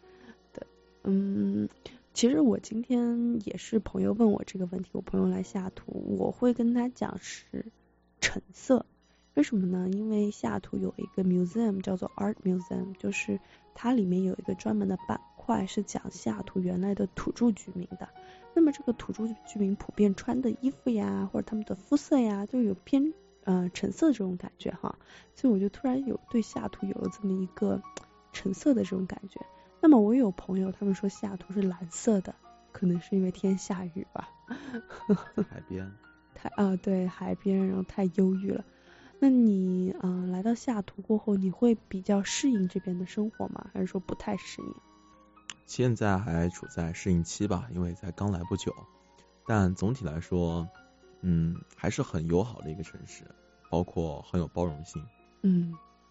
其实我今天也是朋友问我这个问题，我朋友来西雅图，我会跟他讲是橙色。为什么呢？因为西雅图有一个 museum 叫做 Art Museum， 就是它里面有一个专门的板块是讲西雅图原来的土著居民的。那么这个土著居民普遍穿的衣服呀，或者他们的肤色呀，就有偏橙色这种感觉哈，所以我就突然对西雅图有了这么一个橙色的这种感觉。那么我有朋友他们说西雅图是蓝色的，可能是因为天下雨吧。 海边。 对，海边，然后太忧郁了。那你来到西雅图过后，你会比较适应这边的生活吗？还是说不太适应？ 现在还处在适应期吧，因为才刚来不久。但总体来说还是很友好的一个城市，包括很有包容性。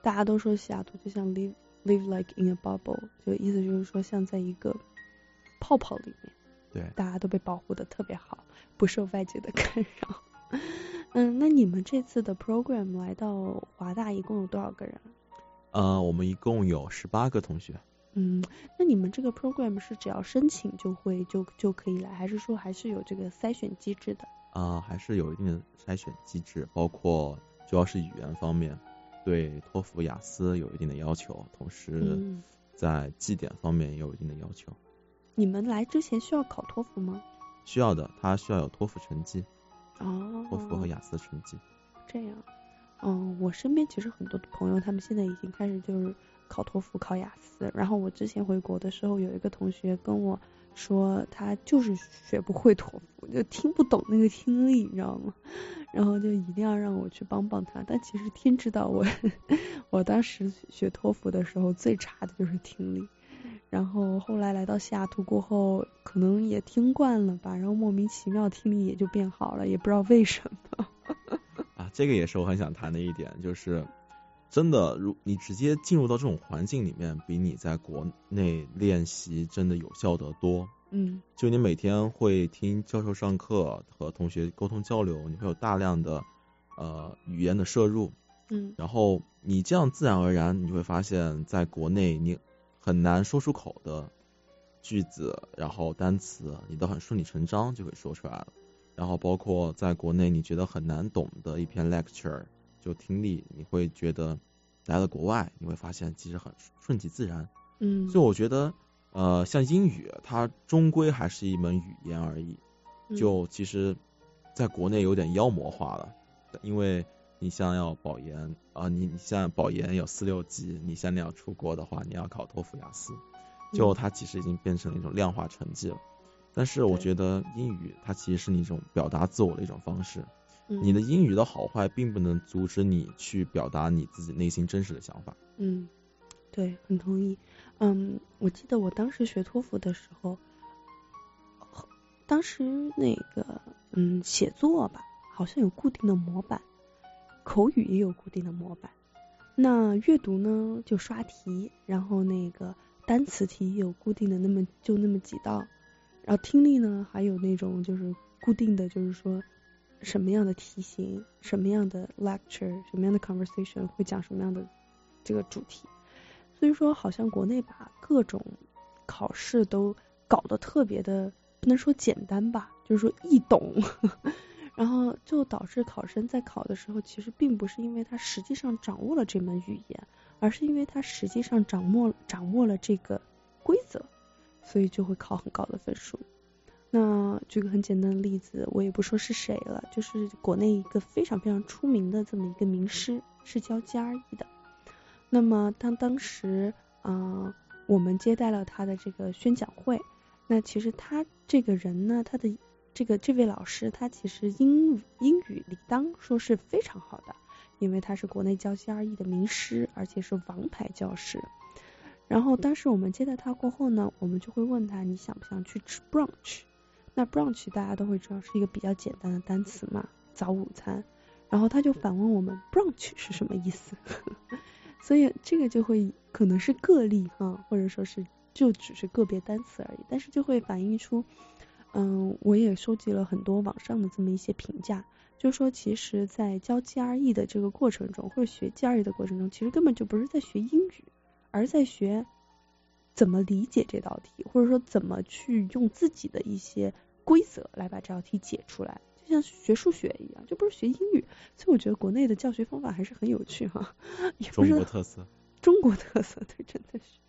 大家都说西雅图就像 live like in a bubble， 就意思就是说像在一个泡泡里面， 对， 大家都被保护的特别好，不受外界的干扰。那你们这次的 program 来到华大一共有多少个人？ 我们一共有18个同学。 那你们这个 program 是只要申请就可以来，还是说还是有这个筛选机制的？ 还是有一定的筛选机制，包括主要是语言方面，对托福、雅思有一定的要求，同时在绩点方面也有一定的要求。 你们来之前需要考托福吗？ 需要的，他需要有托福成绩。托福和雅思成绩。 这样。我身边其实很多的朋友，他们现在已经开始就是考托福、考雅思。然后我之前回国的时候，有一个同学跟我说，他就是学不会托福，就听不懂那个听力，你知道吗？然后就一定要让我去帮帮他。但其实天知道我当时学托福的时候最差的就是听力。然后后来来到西雅图过后，可能也听惯了吧，然后莫名其妙听力也就变好了，也不知道为什么。 这个也是我很想谈的一点，就是真的，你直接进入到这种环境里面，比你在国内练习真的有效得多。就你每天会听教授上课，和同学沟通交流，你会有大量的语言的摄入。然后你这样自然而然，你会发现在国内你很难说出口的句子，然后单词，你都很顺理成章就会说出来了。然后包括在国内你觉得很难懂的一篇 lecture， 就听力，你会觉得来了国外，你会发现其实很顺其自然。所以我觉得像英语，它终归还是一门语言而已。就其实在国内有点妖魔化了，因为你像要保研你像保研有4、6级，你像你要出国的话，你要考托福、雅思，就它其实已经变成了一种量化成绩了。但是我觉得英语它其实是你一种表达自我的一种方式，你的英语的好坏并不能阻止你去表达你自己内心真实的想法。 对，很同意。我记得我当时学托福的时候，当时那个写作吧，好像有固定的模板，口语也有固定的模板。那阅读呢就刷题，然后那个单词题有固定的那么几道。然后听力呢还有那种就是固定的，就是说什么样的题型，什么样的 lecture， 什么样的 conversation 会讲什么样的这个主题。所以说好像国内把各种考试都搞得特别的，不能说简单吧，就是说易懂然后就导致考生在考的时候，其实并不是因为他实际上掌握了这门语言，而是因为他实际上掌握了这个规则，所以就会考很高的分数。那举个很简单的例子，我也不说是谁了，就是国内一个非常非常出名的这么一个名师，是教 GRE 的。那么当时我们接待了他的这个宣讲会，那其实他这个人呢，他的这位老师，他其实英语理当说是非常好的，因为他是国内教 GRE 的名师，而且是王牌教师。然后当时我们接待他过后呢，我们就会问他，你想不想去吃 brunch？ 那 brunch 大家都会知道是一个比较简单的单词嘛，早午餐。然后他就反问我们 brunch 是什么意思所以这个就会可能是个例或者说是就只是个别单词而已，但是就会反映出我也收集了很多网上的这么一些评价，就是说其实在教 GRE 的这个过程中，或者学 GRE 的过程中，其实根本就不是在学英语，而在学怎么理解这道题，或者说怎么去用自己的一些规则来把这道题解出来，就像学数学一样，就不是学英语。所以我觉得国内的教学方法还是很有趣也不是中国特色， 对，真的是。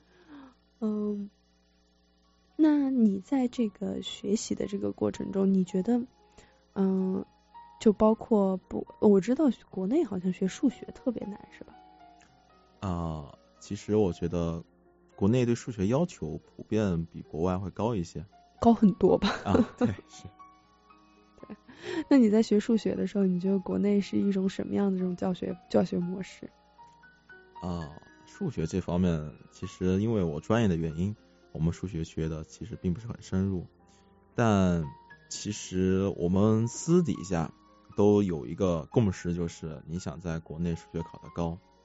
那你在这个学习的这个过程中，你觉得就包括我知道国内好像学数学特别难是吧？ 其实我觉得国内对数学要求普遍比国外会高一些， 高很多吧？ 对，是。 对，那你在学数学的时候，你觉得国内是一种什么样的这种教学模式？ 数学这方面，其实因为我专业的原因，我们数学学的其实并不是很深入，但其实我们私底下都有一个共识，就是你想在国内数学考得高，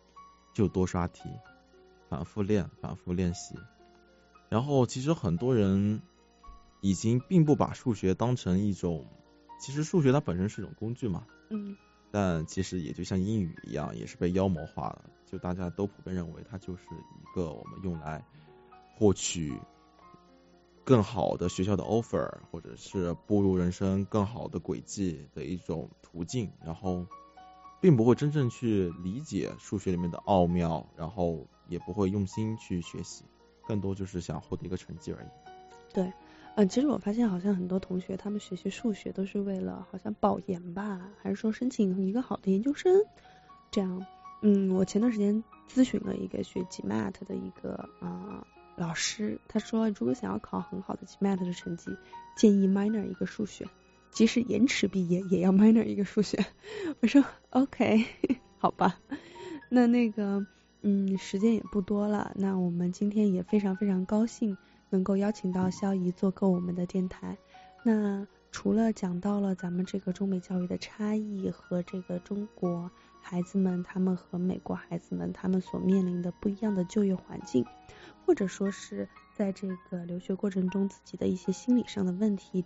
就多刷题，反复练习。然后其实很多人已经并不把数学当成一种，其实数学它本身是一种工具嘛，但其实也就像英语一样，也是被妖魔化了，就大家都普遍认为它就是一个我们用来获取更好的学校的 offer， 或者是步入人生更好的轨迹的一种途径，然后并不会真正去理解数学里面的奥妙，然后也不会用心去学习，更多就是想获得一个成绩而已。 对，其实我发现好像很多同学他们学习数学都是为了好像保研吧，还是说申请一个好的研究生这样。我前段时间咨询了一个学 GMAT 的一个老师，他说如果想要考很好的 GMAT 的成绩，建议 minor 一个数学，即使延迟毕业也要 minor 一个数学。我说 OK 好吧，那个时间也不多了，那我们今天也非常非常高兴能够邀请到萧怡做客我们的电台。那除了讲到了咱们这个中美教育的差异和这个中国孩子们他们和美国孩子们他们所面临的不一样的就业环境，或者说是在这个留学过程中自己的一些心理上的问题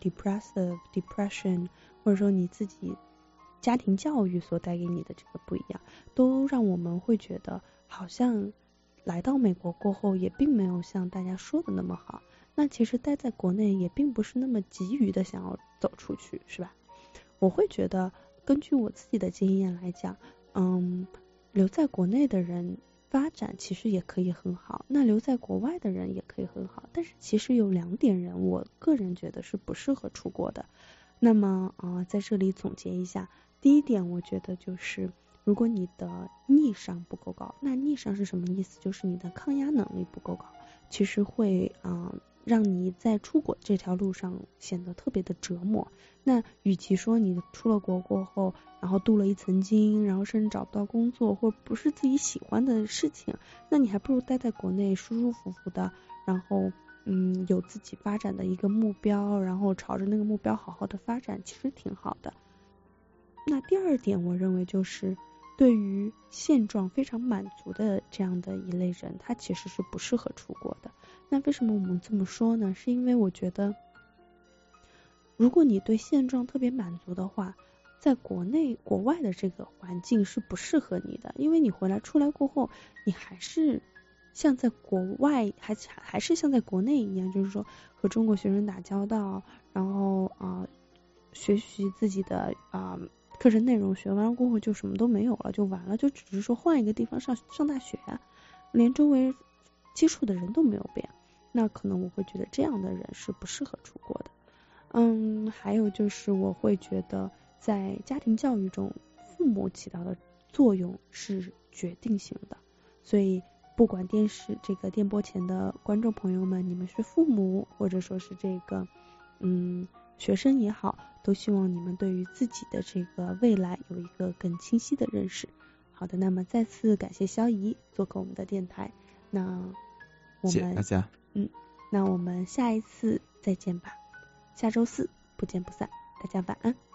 depression， 或者说你自己家庭教育所带给你的这个不一样，都让我们会觉得好像来到美国过后也并没有像大家说的那么好，那其实待在国内也并不是那么急于的想要走出去，是吧？我会觉得根据我自己的经验来讲，留在国内的人发展其实也可以很好，那留在国外的人也可以很好，但是其实有2点人我个人觉得是不适合出国的。那么在这里总结一下，第一点我觉得就是如果你的逆商不够高，那逆商是什么意思？就是你的抗压能力不够高，其实会让你在出国这条路上显得特别的折磨。那与其说你出了国过后然后镀了一层金，然后甚至找不到工作或不是自己喜欢的事情，那你还不如待在国内舒舒服服的，然后有自己发展的一个目标，然后朝着那个目标好好的发展，其实挺好的。那第2点我认为就是对于现状非常满足的这样的一类人，他其实是不适合出国的。那为什么我们这么说呢？是因为我觉得如果你对现状特别满足的话，在国外的这个环境是不适合你的，因为你出来过后，你还是像在国外还是像在国内一样，就是说和中国学生打交道，然后学习自己的课程内容，学完过后就什么都没有了，就完了，就只是说换一个地方上大学，连周围接触的人都没有变，那可能我会觉得这样的人是不适合出国的。还有就是我会觉得在家庭教育中，父母起到的作用是决定性的，所以不管这个电波前的观众朋友们，你们是父母或者说是这个学生也好，都希望你们对于自己的这个未来有一个更清晰的认识。好的，那么再次感谢萧怡做客我们的电台，那我们谢谢大家。 那我们下一次再见吧，下周4不见不散，大家晚安。